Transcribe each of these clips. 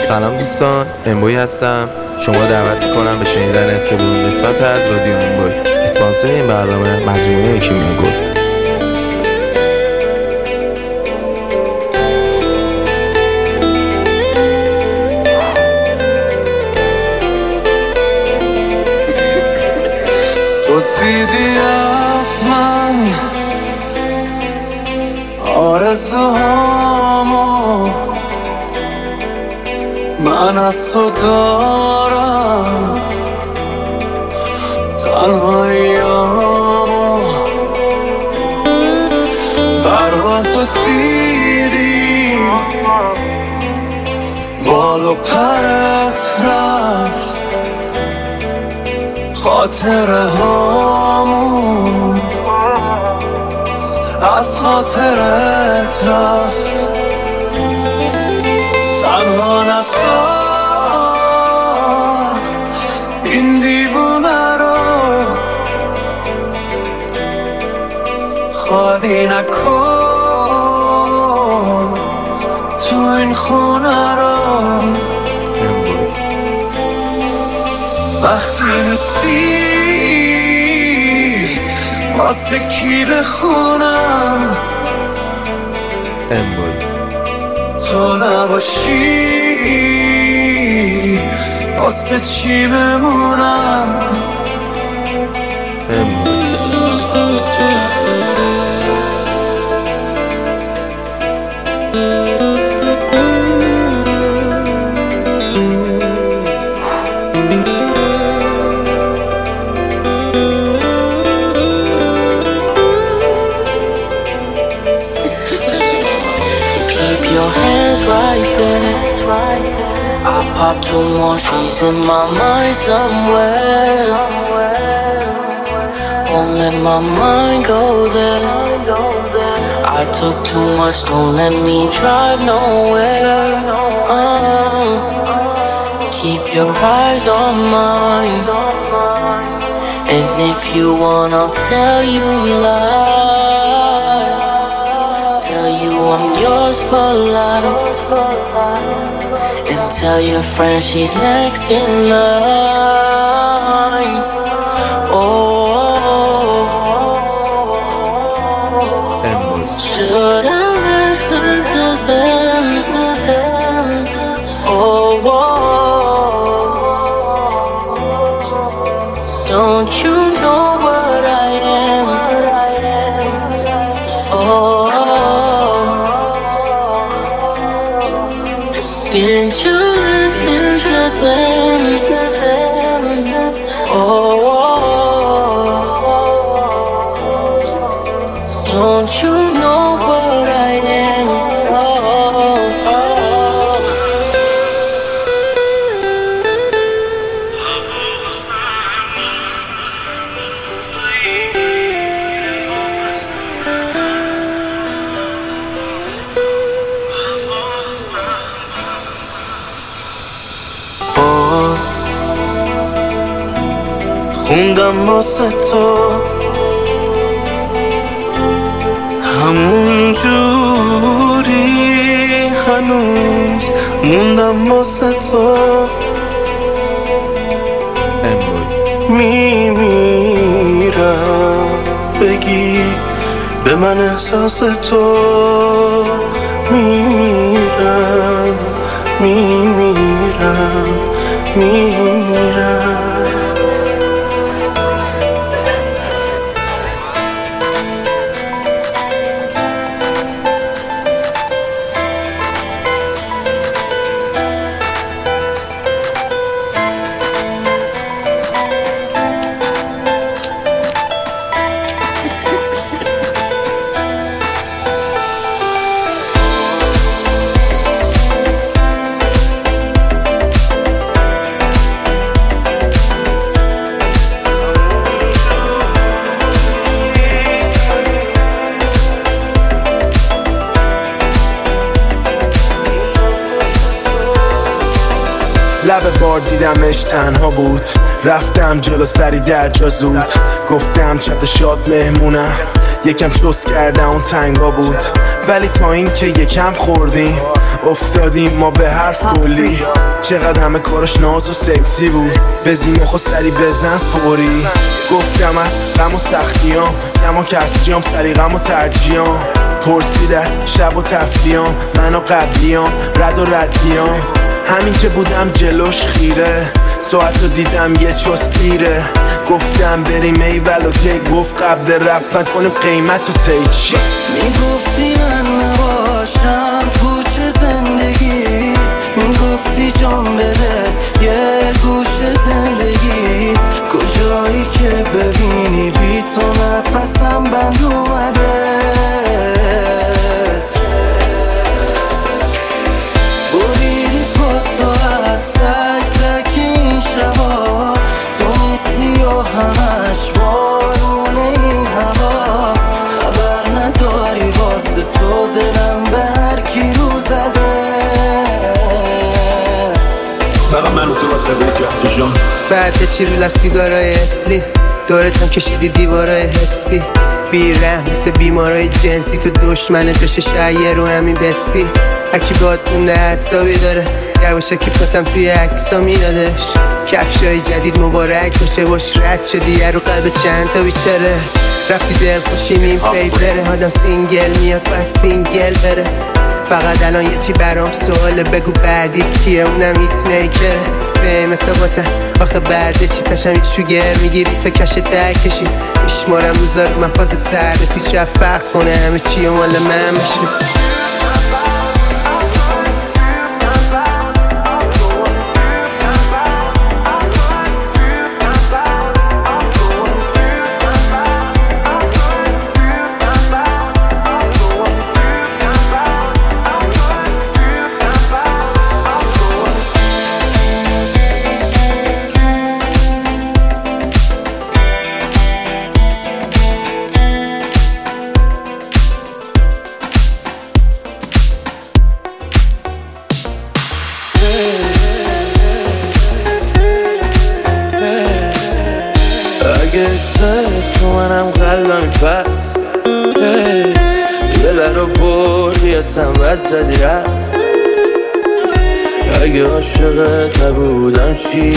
سلام دوستان، امبوی هستم. شما دعوت میکنم به شنیدن سومین قسمت از رادیو امبوی. اسپانسر این برنامه مجموعه کیمیا گلد. تو دیدی از من آرزوهامو، من از تو دارم تنهاییامو. پروازو دیدی بال و پرت رفت، خاطره هامون از خاطرت رفت. تنها نسار این دیوونه رو، خالی نکن تو این خونه رو. وقتی نیستی واسه کی بخونم، امبوی تو نباشی واسه چی بمونم. امبوی Your hands right there. I pop two more, she's in my mind somewhere. Won't let my mind go there. I took too much, don't let me drive nowhere. Keep your eyes on mine, and if you want, I'll tell you lies. Tell you I'm yours for life, and tell your friend she's next in line. Oh, should I listen to them? Oh, don't you know what I am? Oh, didn't you listen to them? Oh, don't you know what I am? باز خوندم واسه تو همون جوری، هنوز موندم واسه تو. میمیرم بگی به من احساس تو. میمیرم میمیرم میمیرم. لب بار دیدمش تنها بود، رفتم جلو سری در جا زود. گفتم چت شاد مهمونم، یکم چوس کردم اون تنگا بود، ولی تا این که یکم خوردیم افتادیم ما به حرف کلی. چقدر همه کارش ناز و سکسی بود، بزین مخو سری بزن فوری. گفتم از غم و سختیام غم و کسریام، سری غم و ترجیام. پرسیدن شب و تفریام من و قبلیام رد و ردیام. همین که بودم جلوش خیره، ساعت رو دیدم یه چستیره. گفتم بریم ایول و که گفت قبل رفتن کنیم قیمت و تیچی. میگفتی من نباشم کوچه زندگیت، میگفتی جان بده یه گوش زندگیت. کجایی که ببینی بی تو نفسم بند اومده. بریدی پا تو از سگ تک این شبا، تو نیستی و همش بارون این هوا. خبر نداری واسه تو دلم به هر کی رو زده. فقط من و تو واسه بود جهد جان. بعد چی رو لب سیگارای اسلی، دورتم کشیدی دیوارای حسی. بیرحم مثل بیمارای جنسی، تو دشمن داشته شایر رو همین بستید. هرکی باد مونده حسابی داره، یواشکی پاتم توی عکسا میادش. کفشای جدید مبارک باشه باش رد شدی رو قلب چند تا بیچاره. رفتی دل خوشیم این پیپره، آدم سینگل میاد پس سینگل بره. فقط الان یه چی برام سواله، بگو بعدیت کیه اونم هیت میکره. به مسابقه آخه بعد چی تشم هیچ شوگر میگیری تا کش تک کشی. میشمارم روزا رو من فاز سر رسی، شاید فرق کنه همه چی و مال من بشه. تو منم قلبم پس دل رو بردی اصلا رد زدی رفت. اگه عاشقت نبودم چی؟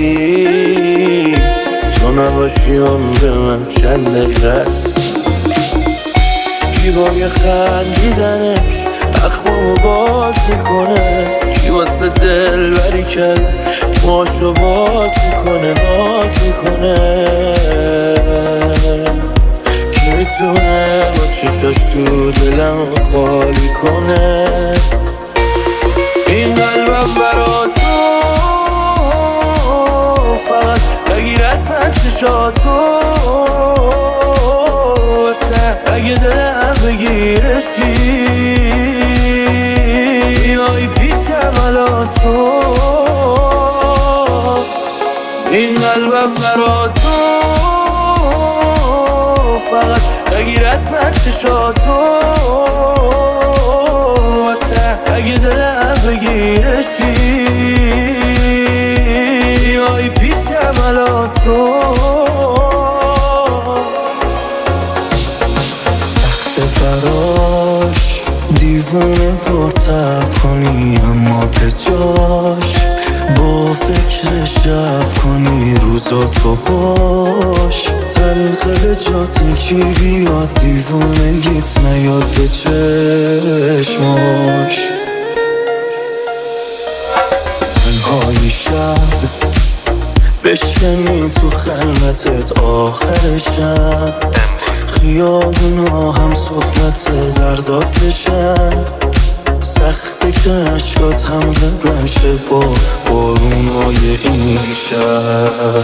تو نباشی عمر من چند دقیقه است. کی با یه خندیدنش اخمامو باز میکنه، کی واسه دل بری کرده ماشو باز میکنه ناز میکنه. کی میتونه با چشاش تو دلم خالی کنه. این قلبم برا تو فقط بگیر از من چشاتو. اگه دلم بگیره چی؟ آی پیشم الان تو. این قلبم برا تو فقط بگیر از من چشاتو. اگه دلم بگیره چی؟ آی پیشم الان تو. براش دیوونه پرتب کنی، اما به جاش با فکر شب کنی روزاتو باش. تلخه جاتی کی بیاد دیوونگیت نیاد به چشماش. تنهایی شب بشکنی تو خلوتت آخر شب. خیابونا هم صحبت زردات بشن، سختی که عشقات هم قدم شه با بارونای این شهر.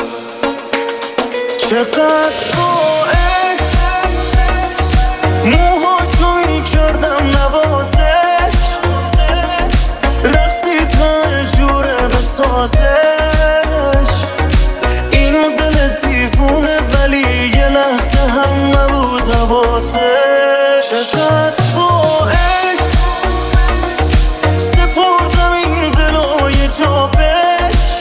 چقدر باید موهاشو میکردم نوازش، رقصی تا جوره بسازش. این دل دیوونه ولی یه لحظه هم نبود حواسش. چقدر باید سپردم این دلو یه جا بش،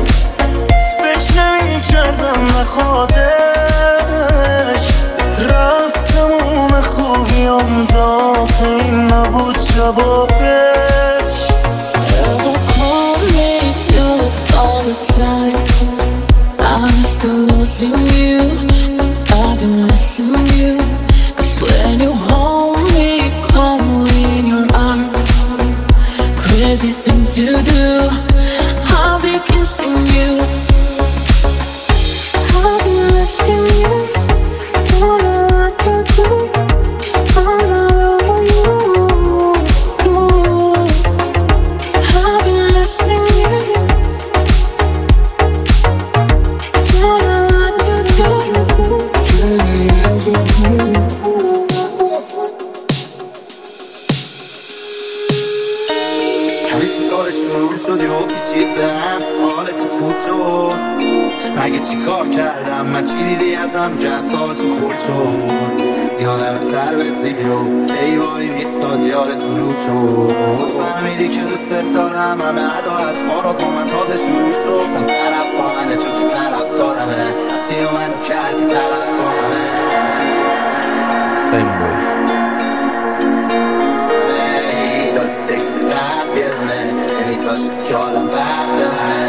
فکر نمی کردم نخوادش. crazy thing to do. I'll be kissing you. I'll be missing you. Don't know what to do. All over you. I'll be missing you. Don't know what to do. همه چی سالش نور شدی و پیچید به هم حالت فوت شد مگه چی کار کردم من چی دیدی ازم جذابتون خورد شد یادم سر رسیدی و ای وای بیستاد یارت غروب شد تو فهمیدی که دوست دارم همه ادا اطفارات با من تازه شروع شد گفتم طرف فامنه چون که طرف دارمه رفتی و من کردی طرف فامنه تکسی قرد بزنه نمیزاش که حالم بد بزنه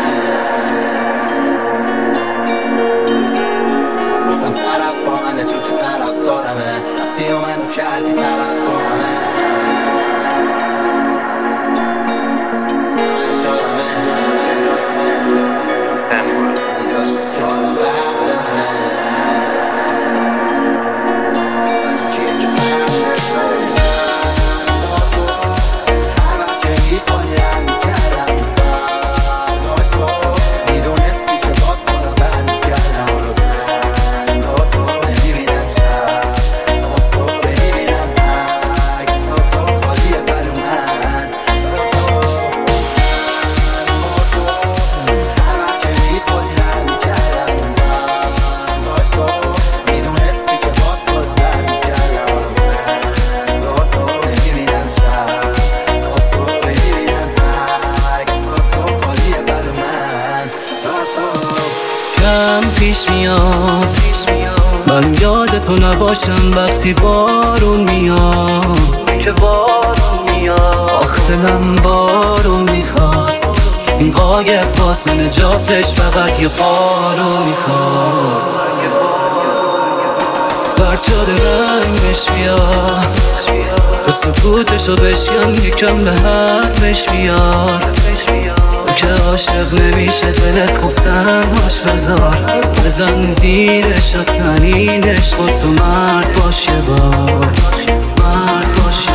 گفتم طرف فامنه چون که طرف دارمه رفتی و من کردی طرف فامنه من شادمه نمیزاش که حالم بد بزنه پیش میاد من یاد تو نباشم وقتی بارون میاد که بارون میاد آخ دلم بارون میخواد این قایق واسه نجاتش فقط یه بارون میخواد برد شده رنگش بیاد تو سکوتشو بشکن یکم به حرفش بیاد که عاشق نمیشه دلت خوب تنهاش بذار بزن زیرش آسانینش خود تو مرد باشه مرد باشه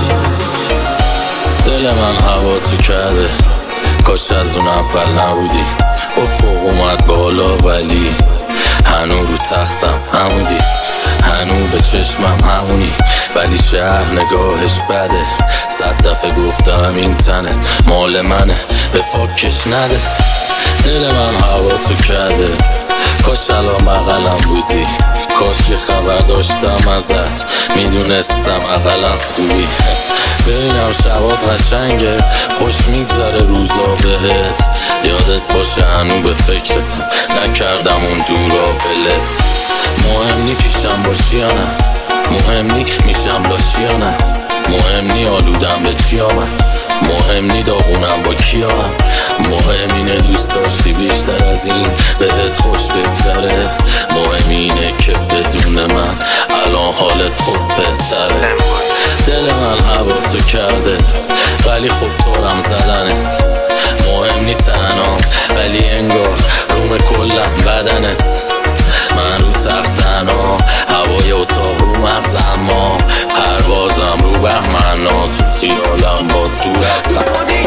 دل من هوا تو کرده کاش از اون اول نبودی افق اومد بالا ولی هنو رو تختم همودی هنو به چشمم همونی ولی شهر نگاهش بده 100 دفعه گفتم این تنت مال منه به فاکش نده دل من هوا تو کرده کاش الان بغلم بودی کاش یه خبر داشتم ازت میدونستم اقلا خوبی ببینم شبات قشنگه خوش میگذره روزا بهت یادت باشه هنو به فکرتم نکردم اون دورا ولت مهم نی پیشم باشی یا نه مهم نی میشم لاشی یا نه مهم نی آلودم به چی آمد مهم نی داغونم با کی آمد مهم اینه دوست داشتی بیشتر از این بهت خوش بگذره مهم اینه که بدون من الان حالت خوب بهتره دل من هوا تو کرده ولی خوب طورم زدنت مهم نی تنها ولی انگار روم کلم بدنت من رو تخت تنها هوای اتاق رو مغز اما پروازم رو بهمنا تو خیالم با دور از قدیم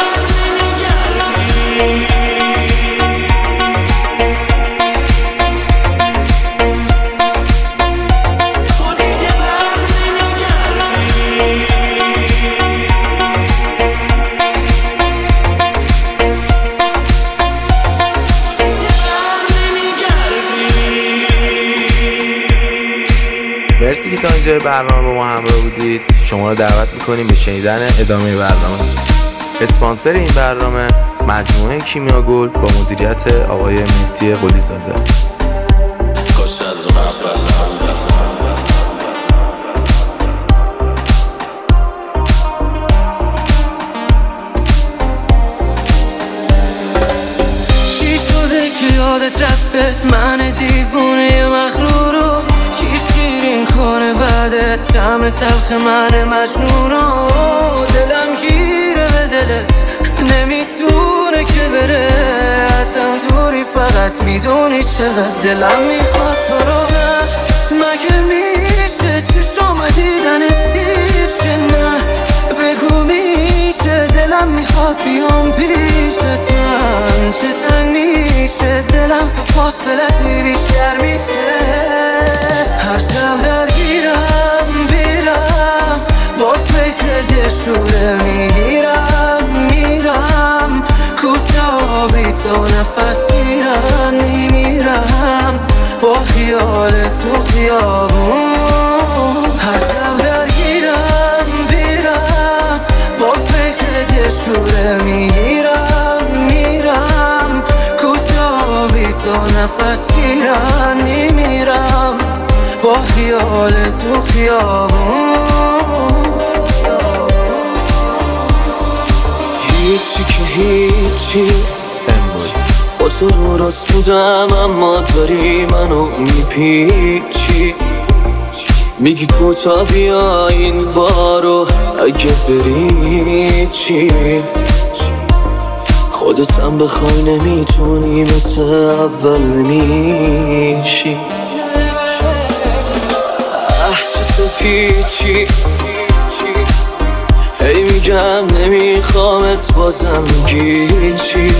مرسی که تا اینجای برنامه با ما همراه بودید. شما رو دعوت میکنیم به شنیدن ادامه برنامه. اسپانسر این برنامه مجموعه کیمیا گلد با مدیریت آقای مهدی قلی زاده. کاش از اون اول نبودی. چی شده که یادت رفته من دیوونه مغرورو کی شیرین کنه بعد طعم تلخ من مجنونو دلم گیره به خودت میدونی چقدر دلم میخواد تو رو. مگه میشه چشم دیدنت سیر نه؟ بگو میشه دلم میخواد بیام پیشت من. چه تنگ میشه دلم تو فاصلت بیشتر میشه. هر شب درگیرم بیرم با فکر دشوره میرم کجا بی تو نفس میمیرم با خیال تو خیابون. هر شب درگیرم بیرم با فکر دشوره میرم کجا بی تو نفس میمیرم با خیال تو خیابون. هیچی که هیچی با تو رو راست بودم اما داری منو میپیچی. میگی کوتا بیا این بارو اگه بری چی؟ خودتم بخوای نمیتونی مثل اول میشی. چه پیچی هی میگم نمیخوامت بازم میگی چی؟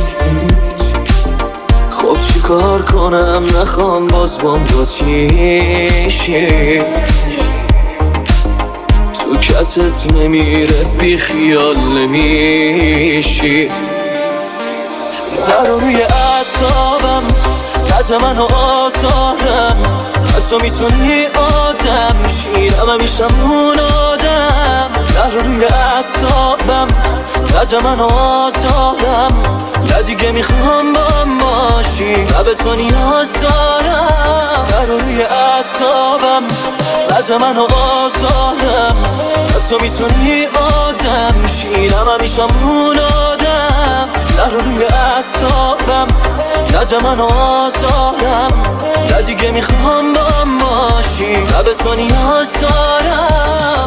خب چی کار کنم نخوام باز بام چیشی؟ تو کتت نمیره بی خیال نمیشی. نرو روی اعصابم قد منو آزارم. تو میتونی آدم میشیرم همیشم اون آدم. نرو روی اعصابم قد منو آزارم. نه دیگه میخوام با باشی نه به تو نیاز دارم. نرو روی اعصابم قد منو آزارم. تو میتونی آدم میشیرم همیشم اون آدم. نرو روی اعصابم قد منو آزارم. نه دیگه میخوام با باشی نه به تو نیاز دارم.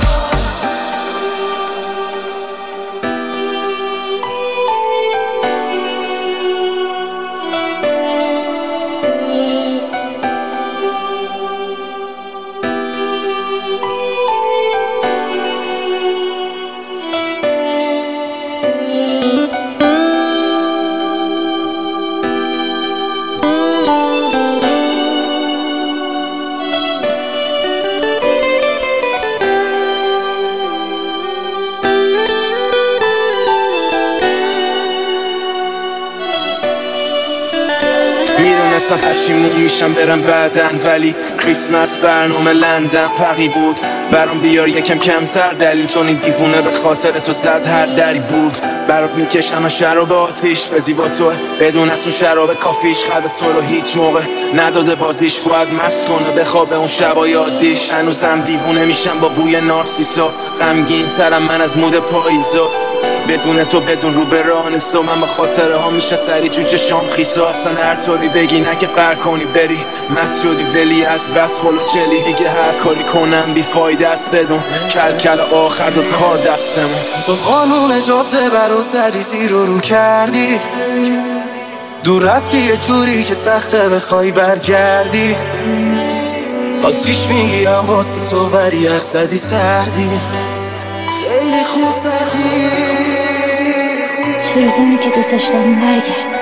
میدونستم پشیمون میشم برم بعدن ولی کریسمس برنامه لندن پقی بود برام بیار یکم کمتر دلیل چون این دیوونه به خاطر تو زد هر دری بود. برات میکشم شراب آتیش به زیبا تو بدون اسم شراب کافیش خد تو رو هیچ موقع نداده بازیش باید مست کنه بخوابه اون شبای عادیش. هنوزم دیوونه میشم با بوی نارسیسا غمگین ترم من از مود پاییزا بدون تو بدون رو به رانسا. من با خاطره ها میشه سری تو چشام خیسا. اصلا هر طوری بگی نه که قر کنی بری مست شدی ولی از بس خلو چلی دیگه هر کاری کنم بیفایده است بدون کل آخر داد کار دستمون. تو قانون جاذبه رو زدی زیر رو کردی دور رفتی یه جوری که سخته بخوای برگردی. آتیش میگیرم واسه تو ولی یخ زدی سردی خیلی خوب سردی. چه روزونی که دوستش داریم برگردم.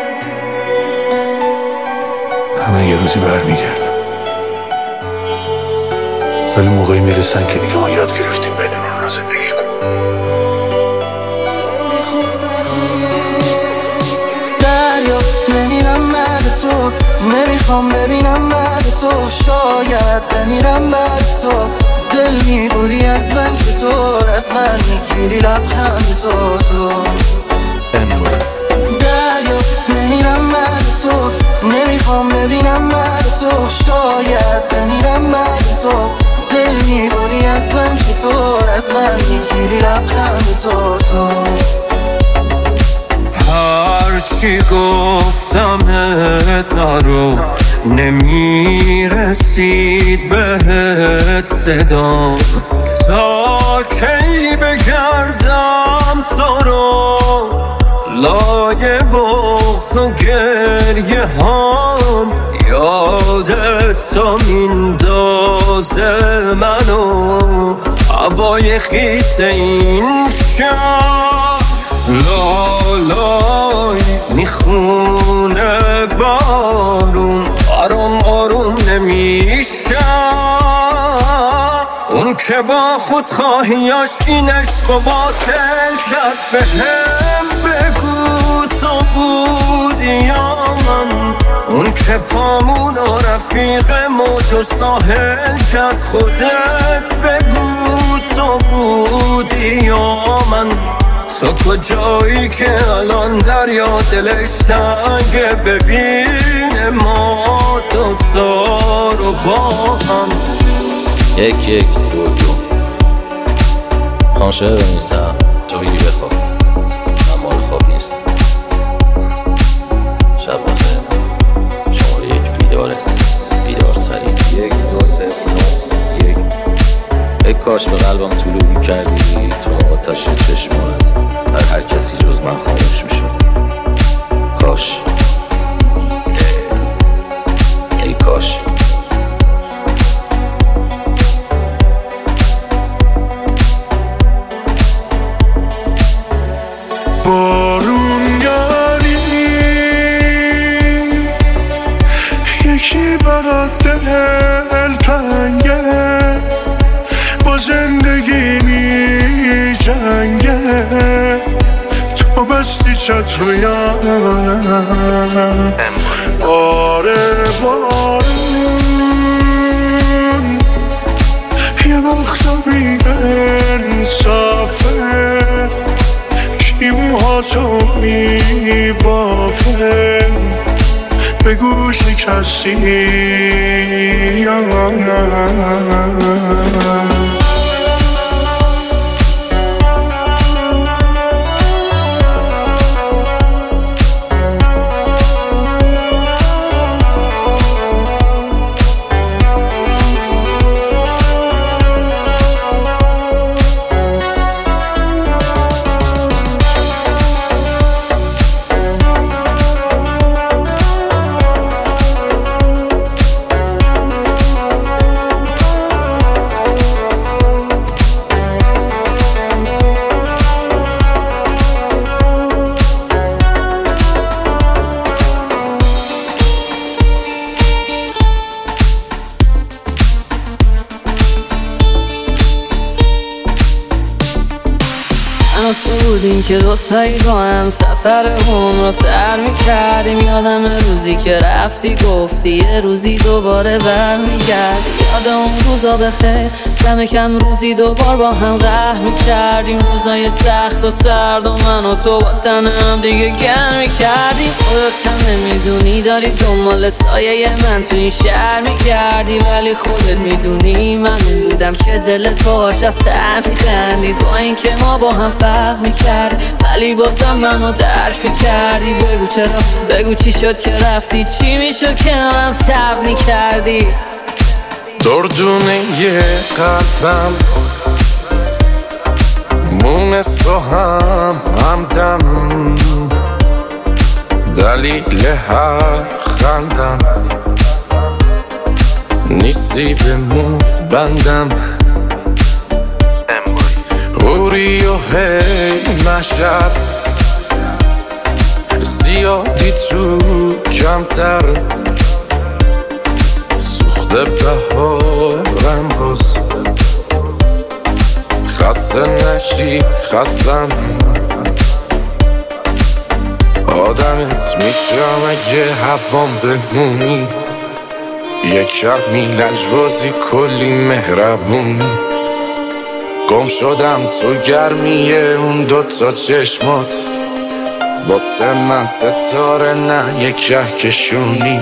همه یه روزی برمیگردم ولی موقعی میرسن که دیگه ما یاد گرفتیم بدون اون زندگی کنیم. خیلی خوب سردی دریا نمیرم بعد تو نمیخوام ببینم بعد تو شاید بمیرم بعد تو. دل میبری از من چطور از من میگیری لبخند تو دریا نمیرم بعد تو نمیخوام ببینم بعد تو شاید بمیرم بعد تو. دل میبری از من چطور از من میگیری لبخند تو هرچی گفتمت نرو نمیرسید بهت صدام. تا کی بگردم تو رو لای بغض تو گریه هم یادت تا میندازه منو هوای خیس این شهر لالای میخونه بارون آروم آروم نمیشه اون که با خودخواهیاش این عشقو باطل کرد بهم بگو تو بودی یا من اون که پامون و رفیق موج و ساحل کرد خودت بگو تو بودی یا من تو کجایی که الان دریا دلش تنگه ببینه ما دوتا رو با هم 1 1 2 2 خانشه بنویسم تو بگی بخواب من مال خواب نیستم شب بخیر شماره 1 بیداره بیدارترین 1 2 3 9 1 ای کاش به قلبم طلوع کردی تو آتش چشمانت هر کسی جز من خاموش میشد کاش ای کاش بارونگری یکی برات دل تنگه با زندگی می جنگه تو بستی چتر و یارم آره بارون یه وقتا بی انصافه کی موهاتو میبافه بگو شکستی یا نه بودیم که دوتایی با هم سفر عمر رو سر میکردیم یادم روزی که رفتی گفتی یه روزی دوباره برمیگردی یاد اون روزا بخیر دم کم روزی دوبار با هم قهر میکردیم روزای سخت و سرد و من و تو با تنم دیگه گرم میکردیم خودت هم نمیدونی داری دنبال سایه من تو این شهر میگردی ولی خودت میدونی من بودم که دلت باش از طرف میخندید با این که ما با هم فرق میکرد ولی بازم منو درک میکردی بگو چرا بگو چی شد که رفتی چی میشد که هم صبر میکردی دردونه یه قلبم مونست و همدم دلیل هر خندم نیستی به مو بندم اوری و هی مشب زیادی تو کمتر سوخته بهارم باز خسته نشی خستم آدمت میشم اگه هوام بمونی یه کمی لجبازی کلی مهربونی گم شدم تو گرمیه اون دوتا چشمات واسه من ستاره نه یک کهکشونی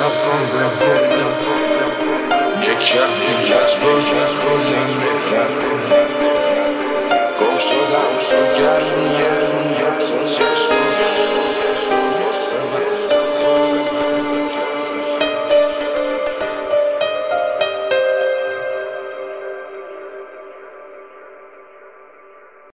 یک کمی لجبازی کلی مهربونی